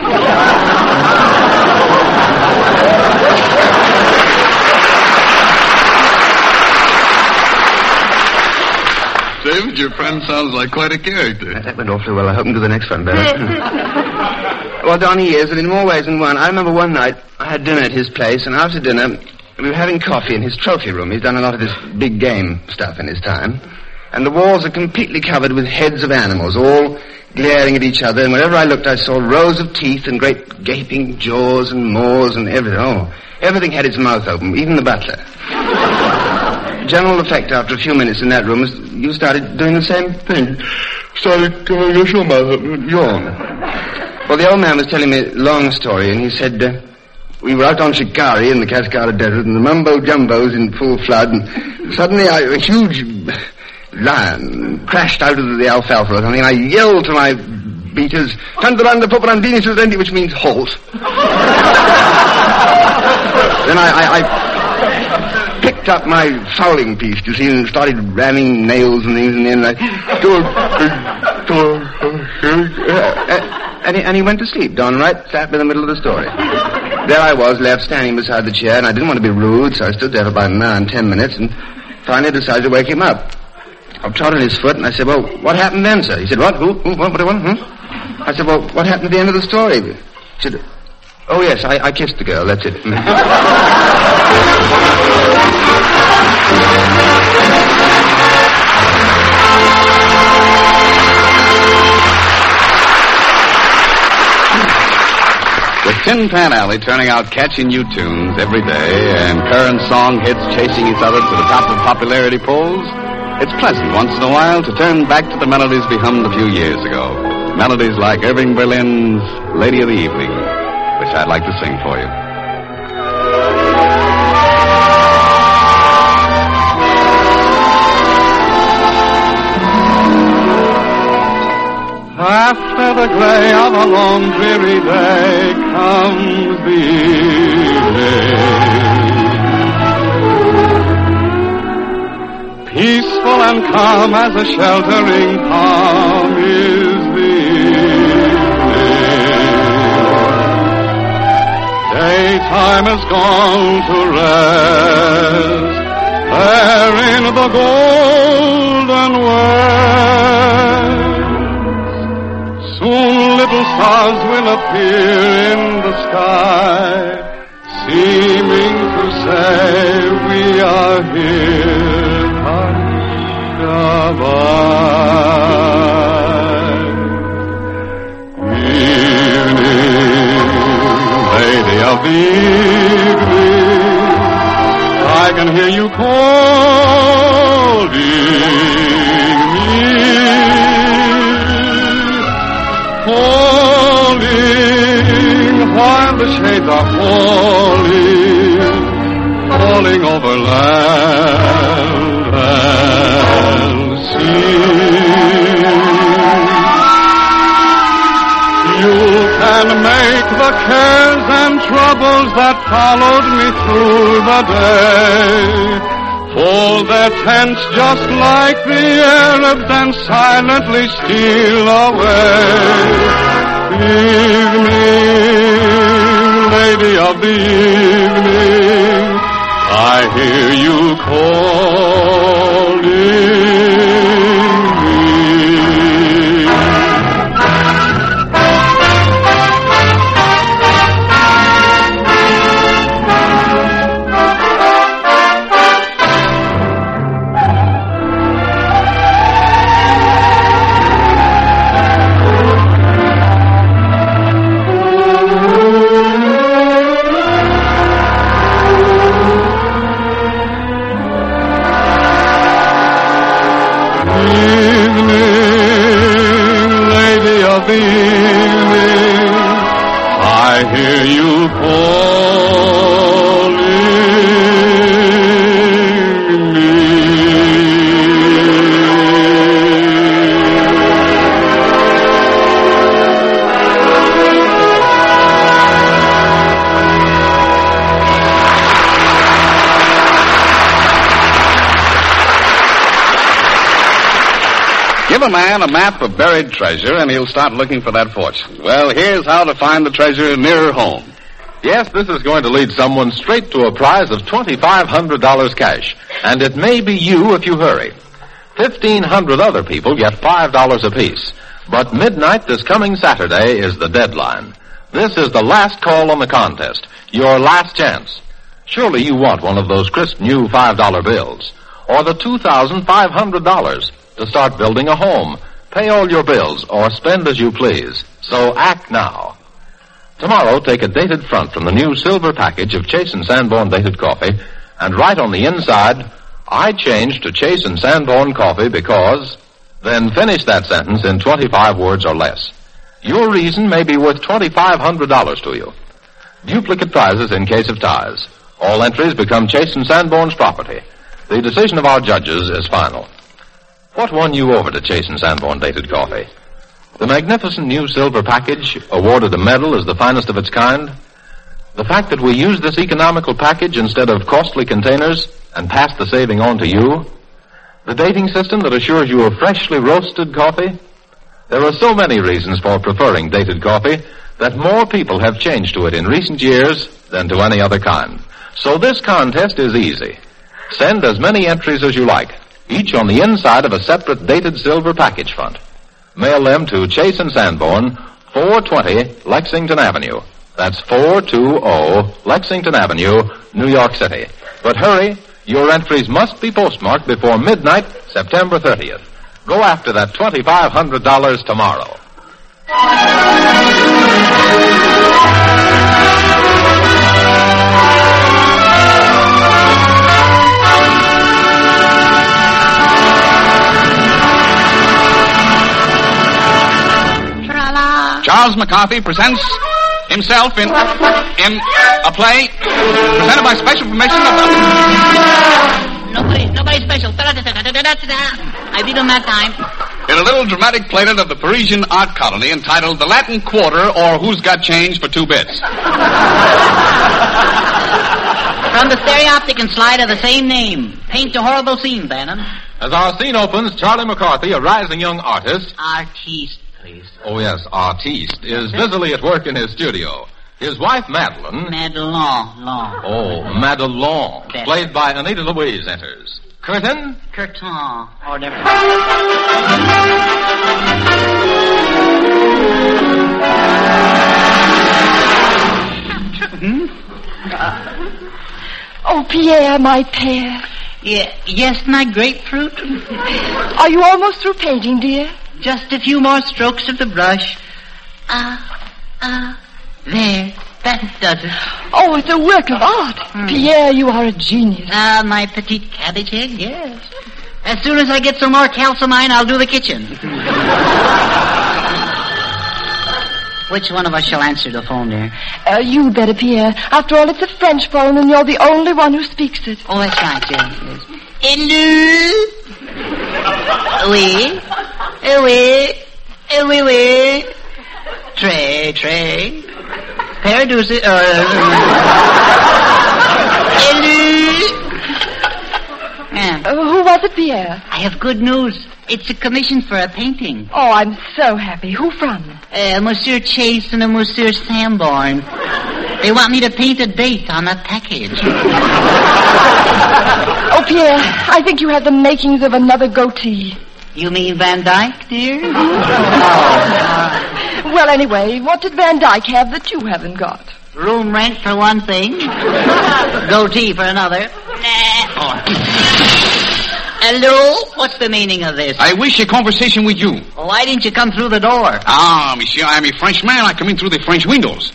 David, your friend sounds like quite a character. That, that went awfully well. I hope to do the next one better. Well, Don, he is, and in more ways than one. I remember one night I had dinner at his place, and after dinner we were having coffee in his trophy room. He's done a lot of this big game stuff in his time. And the walls are completely covered with heads of animals, all glaring at each other. And wherever I looked, I saw rows of teeth and great gaping jaws and maws and everything. Oh, everything had its mouth open, even the butler. General effect after a few minutes in that room was you started doing the same thing. Started going your mouth open, yawn. Well, the old man was telling me a long story, and he said, uh, we were out on Shikari in the Cascada Desert, and the mumbo-jumbos in full flood, and suddenly I, a huge lion crashed out of the alfalfa or something, and I yelled to my beaters, "Tandaranda Poparandini Suzendi," which means halt. Then I, I, I picked up my fowling piece, you see, and started ramming nails and things, and then I... and, he, and he went to sleep, Don, right slap in the middle of the story. There I was, left standing beside the chair, and I didn't want to be rude, so I stood there for about nine, ten minutes, and finally decided to wake him up. I trod on his foot, and I said, "Well, what happened then, sir?" He said, "What? Who? Who? What? What? What? Hmm?" I said, "Well, what happened at the end of the story?" He said, "Oh, yes, I, I kissed the girl, that's it." With Tin Pan Alley turning out catchy new tunes every day and current song hits chasing each other to the top of popularity polls, it's pleasant once in a while to turn back to the melodies we hummed a few years ago. Melodies like Irving Berlin's Lady of the Evening, which I'd like to sing for you. After the gray of a long dreary day comes the evening. Peaceful and calm as a sheltering palm is the evening. Daytime has gone to rest there in the golden west. Soon little stars will appear in the sky, seeming to say we are here, Goodbye. Evening, lady of the evening, I can hear you calling me. Falling while the shades are falling, falling over land and sea. You can make the cares and troubles that followed me through the day fold their tents just like the Arabs and silently steal away. Evening, lady of the evening, I hear you calling me. I hear you calling me. Give a man a map of buried treasure, and he'll start looking for that fortune. Well, here's how to find the treasure nearer home. Yes, this is going to lead someone straight to a prize of twenty-five hundred dollars cash. And it may be you if you hurry. fifteen hundred other people get five dollars apiece. But midnight this coming Saturday is the deadline. This is the last call on the contest. Your last chance. Surely you want one of those crisp new five dollar bills. Or the two thousand five hundred dollars to start building a home. Pay all your bills or spend as you please. So act now. Tomorrow, take a dated front from the new silver package of Chase and Sanborn dated coffee and write on the inside, I changed to Chase and Sanborn coffee because... Then finish that sentence in twenty-five words or less. Your reason may be worth twenty-five hundred dollars to you. Duplicate prizes in case of ties. All entries become Chase and Sanborn's property. The decision of our judges is final. What won you over to Chase and Sanborn dated coffee? The magnificent new silver package, awarded a medal as the finest of its kind? The fact that we used this economical package instead of costly containers and passed the saving on to you? The dating system that assures you of freshly roasted coffee? There are so many reasons for preferring dated coffee that more people have changed to it in recent years than to any other kind. So this contest is easy. Send as many entries as you like, each on the inside of a separate dated silver package front. Mail them to Chase and Sanborn, four twenty Lexington Avenue. That's four twenty Lexington Avenue, New York City. But hurry, your entries must be postmarked before midnight, September thirtieth. Go after that twenty-five hundred dollars tomorrow. Charles McCarthy presents himself in in a play presented by special permission of the... Nobody, nobody special. I beat him that time. In a little dramatic playlet of the Parisian art colony entitled The Latin Quarter or Who's Got Change for Two Bits. From the stereoptic and slide of the same name. Paint a horrible scene, Bannon. As our scene opens, Charlie McCarthy, a rising young artist... Artiste, please. Oh, yes, artiste, is busily at work in his studio. His wife, Madeline... Madelon, Long. Oh, Madelon, Better. played by Anita Louise, enters. Curtain. Curtain, or whatever. Hmm? Oh, Pierre, my pear. Yeah, yes, my grapefruit. Are you almost through painting, dear? Just a few more strokes of the brush. Ah, ah, there. That does it. Oh, it's a work of art. Hmm. Pierre, you are a genius. Ah, my petite cabbage head, yes. As soon as I get some more calcimine, I'll do the kitchen. Which one of us shall answer the phone there? Uh, you better, Pierre. After all, it's a French phone, and you're the only one who speaks it. Oh, that's right, yes, yes. Hello? Oui? Oui? Oui, oui? Très, très. Paradouse, uh... Hello? Yeah. Uh, who was it, Pierre? I have good news. It's a commission for a painting. Oh, I'm so happy. Who from? Uh, Monsieur Chase and a Monsieur Sanborn. They want me to paint a date on a package. Oh, Pierre, I think you have the makings of another goatee. You mean Van Dyke, dear? Oh, uh... Well, anyway, what did Van Dyke have that you haven't got? Room rent for one thing. Goatee for another. Oh. Hello? What's the meaning of this? I wish a conversation with you. Well, why didn't you come through the door? Ah, monsieur, I am a Frenchman. I come in through the French windows.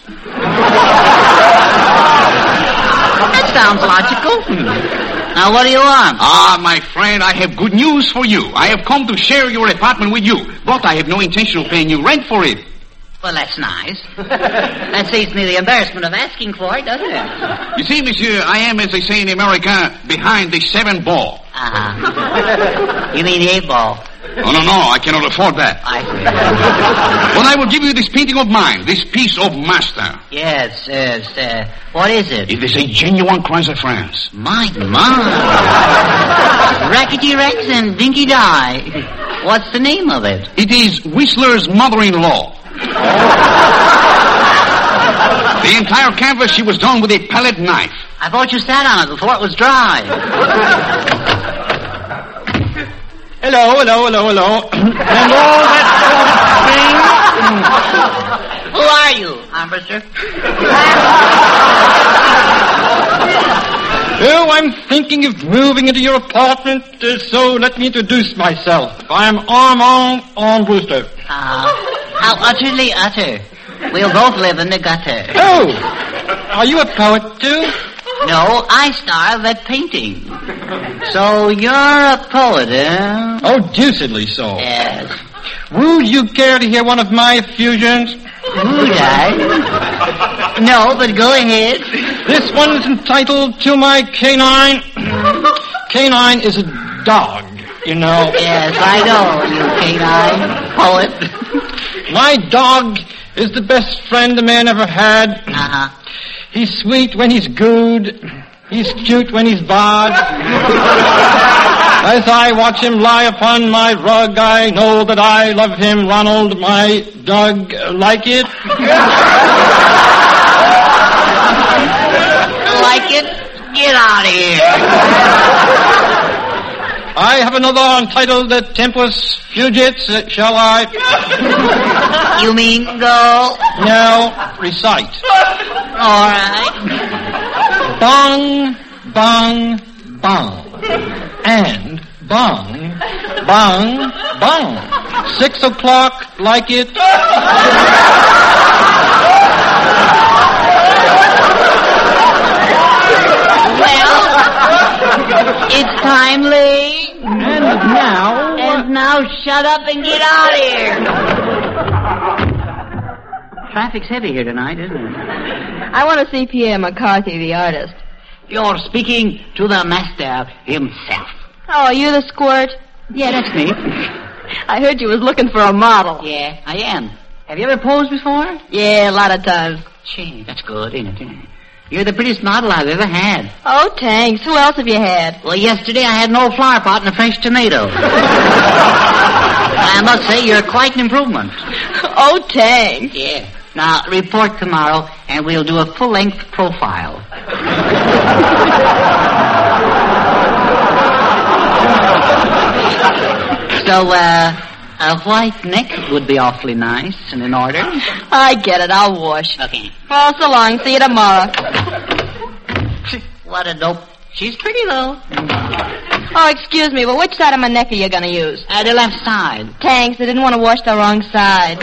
That sounds logical. Now, what do you want? Ah, my friend, I have good news for you. I have come to share your apartment with you, but I have no intention of paying you rent for it. Well, that's nice. That saves me the embarrassment of asking for it, doesn't it? You see, monsieur, I am, as they say in America, behind the seven ball. Uh-huh. You mean the eight ball? Oh, no, no, I cannot afford that. I see. Well, I will give you this painting of mine, this piece of master. Yes, yes. Uh, what is it? It is a genuine Chrysler France. My, my. Rackety Rex and Dinky Die. What's the name of it? It is Whistler's mother-in-law. The entire canvas, she was done with a palette knife. I thought you sat on it before it was dry. Hello, hello, hello, hello. And all that sort of thing. Who are you, Armbruster? Oh, I'm thinking of moving into your apartment, uh, so let me introduce myself. I'm Armand Armbruster. Ah, uh, how utterly utter. We'll both live in the gutter. Oh, are you a poet too? No, I starve at painting. So you're a poet, eh? Oh, deucedly so. Yes. Would you care to hear one of my effusions? Would I? No, but go ahead. This one is entitled To My Canine. Canine is a dog, you know. Yes, I know, you canine poet. My dog is the best friend a man ever had. Uh-huh. He's sweet when he's good. He's cute when he's bad. As I watch him lie upon my rug, I know that I love him, Ronald, my dog. Like it? Like it? Get out of here. I have another entitled The Tempus Fugit. Uh, shall I? You mean go? No, recite. All right. Bong, bong, bong. And bong, bong, bong. Six o'clock, like it. Well, it's timely. And now... And now shut up and get out of here. Traffic's heavy here tonight, isn't it? I want to see Pierre McCarthy, the artist. You're speaking to the master himself. Oh, are you the squirt? Yeah, that's me. I heard you was looking for a model. Yeah, I am. Have you ever posed before? Yeah, a lot of times. Gee, that's good, ain't it? You're the prettiest model I've ever had. Oh, thanks. Who else have you had? Well, yesterday I had an old flower pot and a fresh tomato. I must say you're quite an improvement. Oh, thanks. Yeah. Now, report tomorrow, and we'll do a full-length profile. So, uh, a white neck would be awfully nice and in order. I get it. I'll wash. Okay. Well, so long. See you tomorrow. What a dope. She's pretty, though. Oh, excuse me, but which side of my neck are you going to use? Uh, the left side. Thanks. I didn't want to wash the wrong side.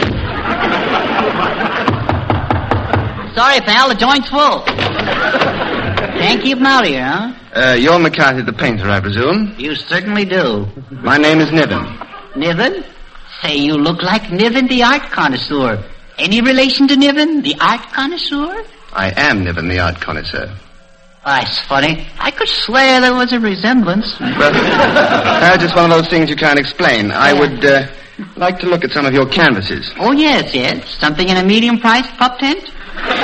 Sorry, pal. The joint's full. Can't keep 'em out of here, huh? Uh, you're McCarthy the painter, I presume? You certainly do. My name is Niven. Niven? Say, you look like Niven the art connoisseur. Any relation to Niven, the art connoisseur? I am Niven the art connoisseur. That's funny. I could swear there was a resemblance. Well, uh, just one of those things you can't explain. I would uh, like to look at some of your canvases. Oh, yes, yes. Something in a medium-priced pup tent?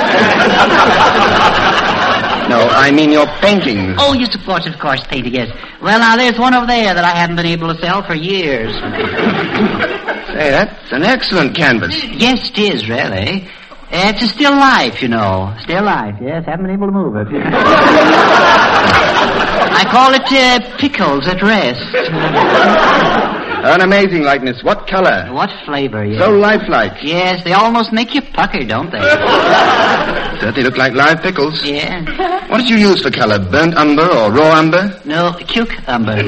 No, I mean your paintings. Oh, yes, of course, of course, painting, yes. Well, now, there's one over there that I haven't been able to sell for years. Say, that's an excellent canvas. Yes, it is, really. Uh, it's a still life, you know. Still life, yes. Haven't been able to move it. I call it uh, Pickles at Rest. An amazing likeness. What color? What flavor, yes. So lifelike. Yes, they almost make you pucker, don't they? Certainly look like live pickles. Yeah. What did you use for color? Burnt umber or raw umber? No, cucumber.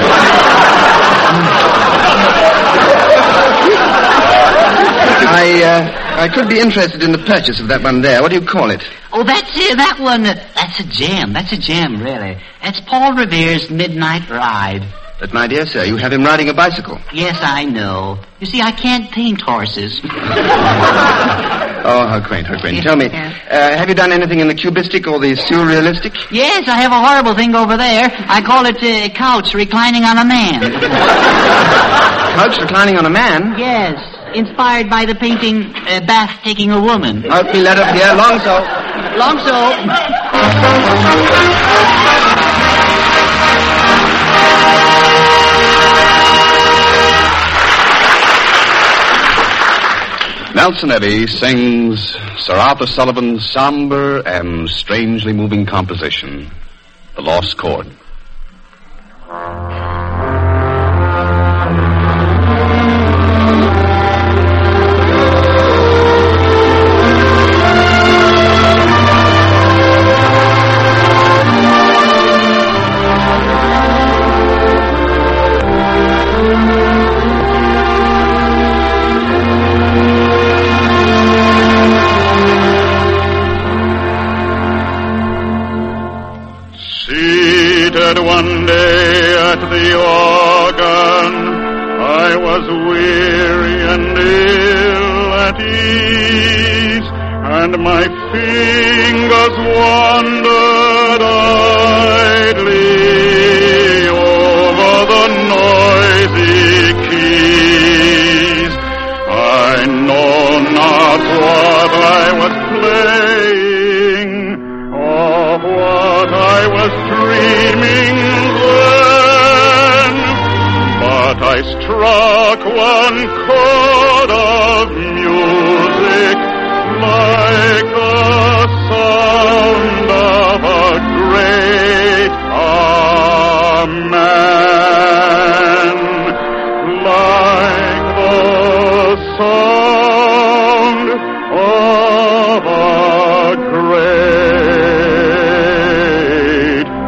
I, uh, I could be interested in the purchase of that one there. What do you call it? Oh, that's it, that one. Uh, that's a gem. That's a gem, really. That's Paul Revere's Midnight Ride. But, my dear sir, you have him riding a bicycle. Yes, I know. You see, I can't paint horses. Oh, how quaint, how quaint. Tell me, uh, have you done anything in the cubistic or the surrealistic? Yes, I have a horrible thing over there. I call it a uh, couch reclining on a man. Couch reclining on a man? Yes, inspired by the painting uh, Bath Taking a Woman. Out me letter here, long so. Long so. Nelson Eddy sings Sir Arthur Sullivan's somber and strangely moving composition, The Lost Chord. One day at the organ, I was weary and ill at ease, and my fingers wandered idly over the noisy keys. I know not what I was playing, or what I was dreaming. I struck one chord of music like the sound of a great amen, like the sound of a great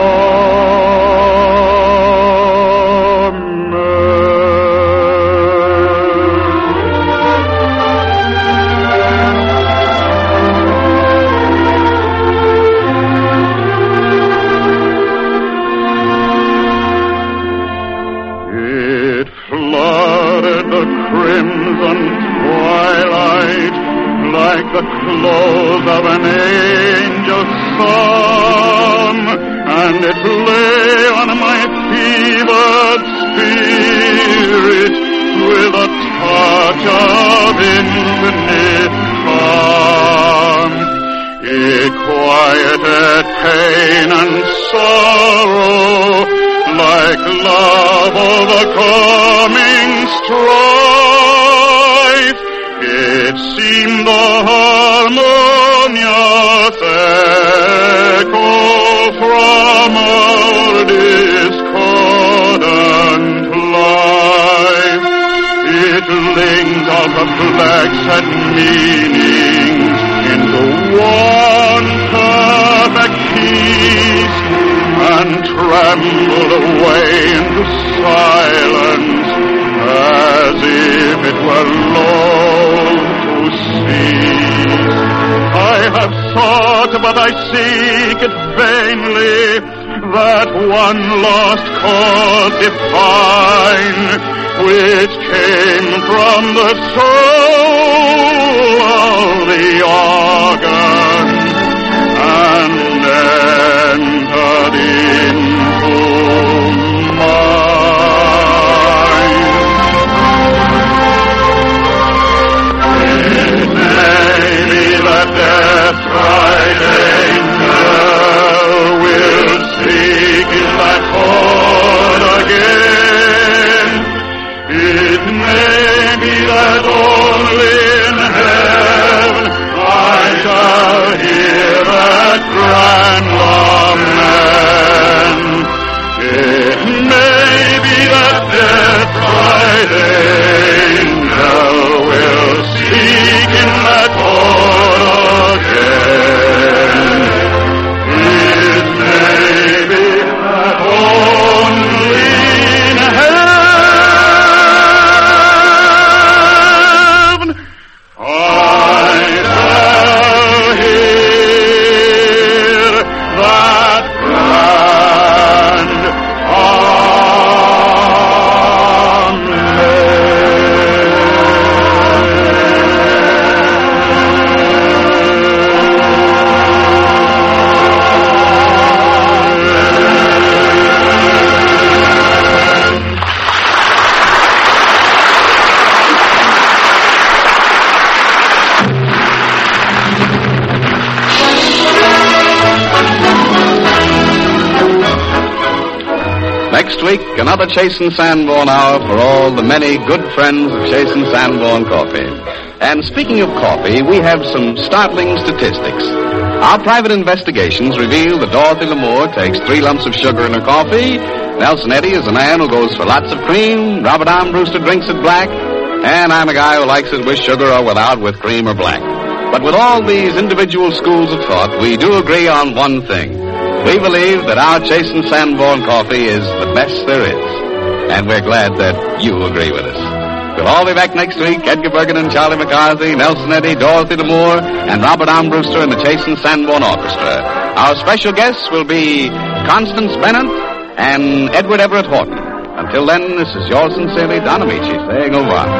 the close of an angel's psalm, and it lay on my fevered spirit sorrow, like love overcoming strife. It seemed the harmonious echo from our discordant life. It links our perplexed meanings into one perfect peace, and trembled away into silence, as if it were loath to cease. I have sought, but I seek it vainly, that one lost cause divine, which came from the soul of the organ, and entered into mine. It may be that death-bright angel will seek in that chord again. It may be that only in heaven I shall hear that grand lament. It may be that death-bright angel will speak in that chord again. It may be that only in heaven I shall hear that grand Next week, another Chase and Sanborn hour for all the many good friends of Chase and Sanborn Coffee. And speaking of coffee, we have some startling statistics. Our private investigations reveal that Dorothy Lamour takes three lumps of sugar in her coffee. Nelson Eddy is a man who goes for lots of cream. Robert Armbruster drinks it black. And I'm a guy who likes it with sugar or without, with cream or black. But with all these individual schools of thought, we do agree on one thing. We believe that our Chase and Sanborn coffee is the best there is. And we're glad that you agree with us. We'll all be back next week. Edgar Bergen and Charlie McCarthy, Nelson Eddy, Dorothy Lamour, and Robert Armbruster and the Chase and Sanborn Orchestra. Our special guests will be Constance Bennett and Edward Everett Horton. Until then, this is yours sincerely, Don Amici, saying au revoir.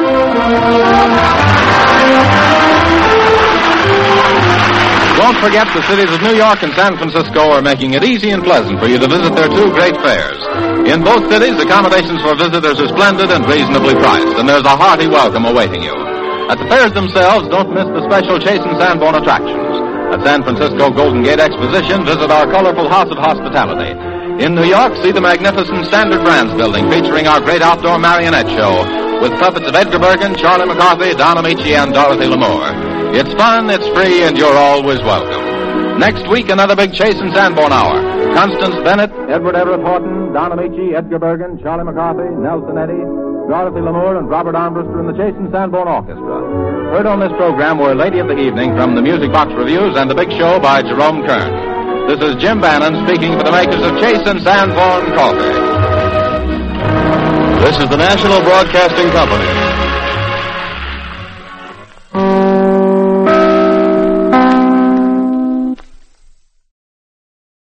Don't forget the cities of New York and San Francisco are making it easy and pleasant for you to visit their two great fairs. In both cities, accommodations for visitors are splendid and reasonably priced, and there's a hearty welcome awaiting you. At the fairs themselves, don't miss the special Chase and Sanborn attractions. At San Francisco Golden Gate Exposition, visit our colorful House of Hospitality. In New York, see the magnificent Standard Brands building featuring our great outdoor marionette show with puppets of Edgar Bergen, Charlie McCarthy, Don Amici, and Dorothy Lamour. It's fun, it's free, and you're always welcome. Next week, another big Chase and Sanborn hour. Constance Bennett, Edward Everett Horton, Don Amici, Edgar Bergen, Charlie McCarthy, Nelson Eddy, Dorothy Lamour, and Robert Armbruster and the Chase and Sanborn Orchestra. Heard on this program were Lady of the Evening from the Music Box Reviews and The Big Show by Jerome Kern. This is Jim Bannon speaking for the makers of Chase and Sanborn Coffee. This is the National Broadcasting Company.